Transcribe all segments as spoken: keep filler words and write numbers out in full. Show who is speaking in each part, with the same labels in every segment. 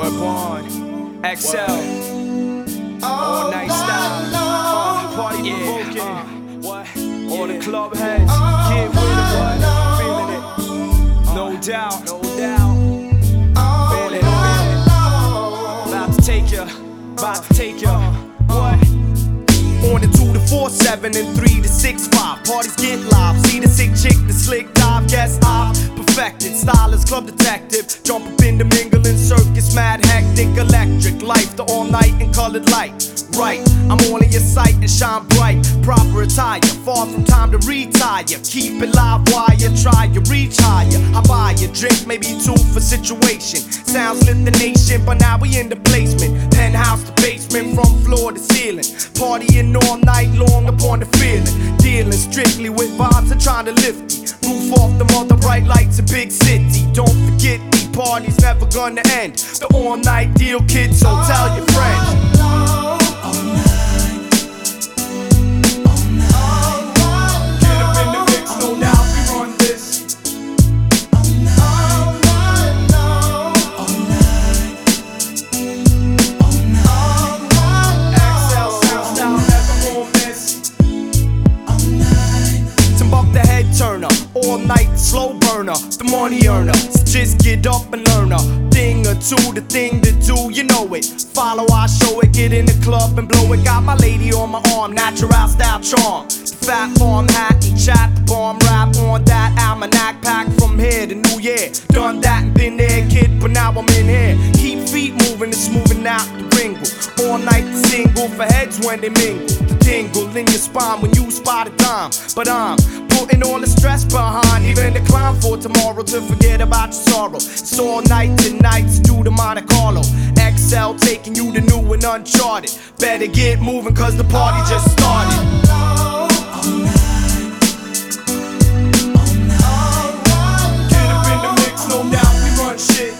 Speaker 1: Word Bond, X L, all night style, uh, party provoking, uh, what? All the club heads, get with it, what? Feeling it, no doubt, no doubt, feeling it, feeling it. About to take ya, about to take ya, what? On the two to four, seven and three to six, five. Parties get live. See the sick chick, the slick dive. Guess I've perfected. Stylist, club detective. Jump up in the mingling circus. Mad, hectic, electric. Life, the all night and colored light. Right, I'm all in your sight and shine bright. Proper attire, far from time to retire. Keep it live while you try, you reach higher. I buy a drink, maybe two for situation. Sounds lit the nation, but now we in the placement. Penthouse to basement, from floor to ceiling. Partying all night long upon the feeling. Dealing strictly with vibes and trying to lift me. Roof off the mother bright lights in big city. Don't forget these parties never gonna end. The all night deal, kid, so tell your friends. Turner, all night slow burner, the money earner. So just get up and learn a thing or two, the thing to do, you know it. Follow, I show it, get in the club and blow it. Got my lady on my arm, natural style charm. The fat farm hat and chat, the bomb rap on that almanac pack from here to New Year. Done that and been there, kid, but now I'm in here. Keep feet moving and smoothing out the wrinkle. All night the single for heads when they mingle. The tingle in your spine when you spot a dime. But I'm putting all the stress behind, even the climb for tomorrow to forget about your sorrow. It's all night tonight, to do the Monte Carlo. X L taking you to new and uncharted. Better get moving cause the party just started. All night, all night. Get up in the mix, no doubt we run shit.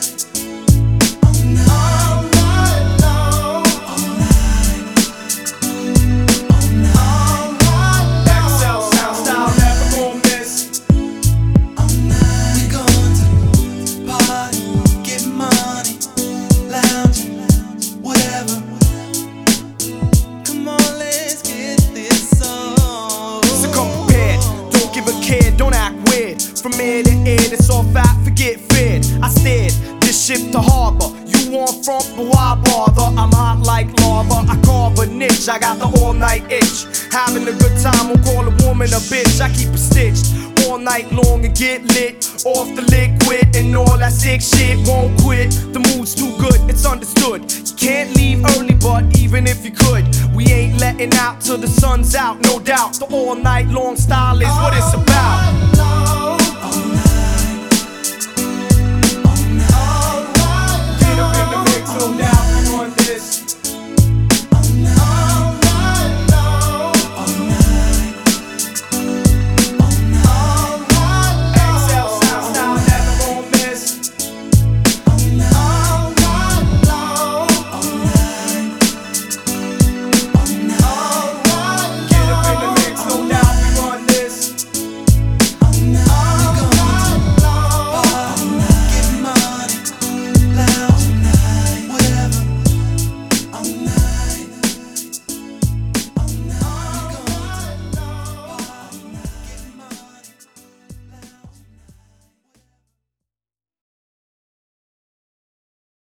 Speaker 1: Don't act weird. From ear to ear, it's all fat, forget fear. I steered this ship to harbor. You want front, but why bother? I'm hot like lava, I carve a niche. I got the all night itch. Having a good time, won't call a woman a bitch. I keep it stitched all night long and get lit off the liquid and all that sick shit. Won't quit, the mood's too good, it's understood. You can't leave early, but even if you could, we ain't letting out till the sun's out, no doubt. The all night long style is what it's about.